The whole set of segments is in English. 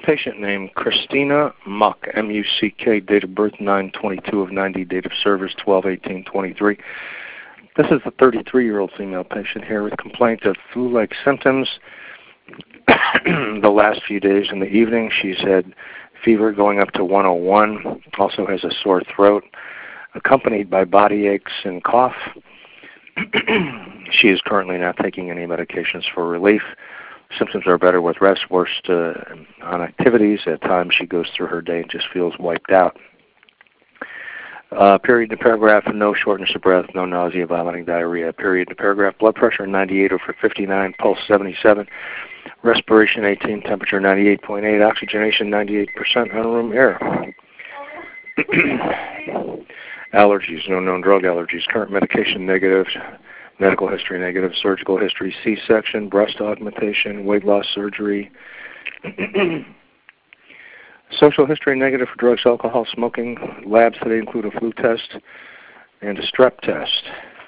patient named Christina Muck, M-U-C-K, date of birth 9/22 of 90, date of service 12/18/23. This is a 33-year-old female patient here with complaint of flu-like symptoms. The last few days in the evening, she's had fever going up to 101, also has a sore throat, accompanied by body aches and cough. She is currently not taking any medications for relief. Symptoms are better with rest, worst on activities. At times she goes through her day and just feels wiped out. Period to paragraph, no shortness of breath, no nausea, vomiting, diarrhea. Period to paragraph, blood pressure 98 over 59, pulse 77, respiration 18, temperature 98.8, oxygenation 98% on room air. Allergies, no known drug allergies, current medication negative, medical history negative, surgical history, C-section, breast augmentation, weight loss surgery. Social history negative for drugs, alcohol, smoking. Labs today include a flu test and a strep test.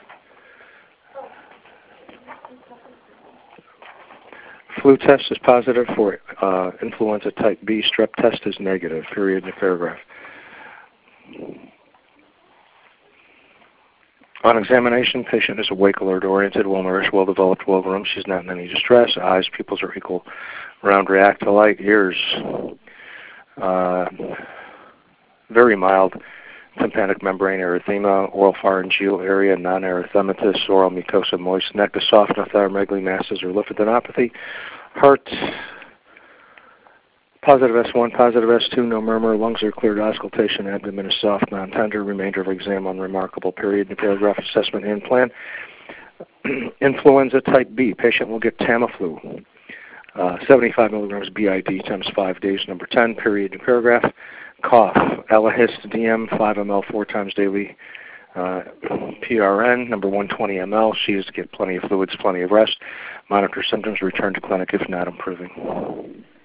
Flu test is positive for influenza type B. Strep test is negative. Period in the paragraph. On examination, patient is awake, alert, oriented, well-nourished, well-developed, well-groomed. She's not in any distress. Eyes, pupils are equal, round, react to light. Ears, very mild tympanic membrane erythema, oral pharyngeal area, non-erythematous, oral mucosa moist, neck is soft, no thyromegaly, masses, or lymphadenopathy. Heart, positive S1, positive S2, no murmur, lungs are cleared, auscultation, abdomen is soft, non-tender, remainder of exam unremarkable. Period in the paragraph, assessment and plan. Influenza type B, patient will get Tamiflu. 75 milligrams BID times 5 days, number 10, period in paragraph. Cough, Elahist DM, 5 ml 4 times daily. PRN, number 120 ml. She is to get plenty of fluids, plenty of rest. Monitor symptoms, return to clinic if not improving.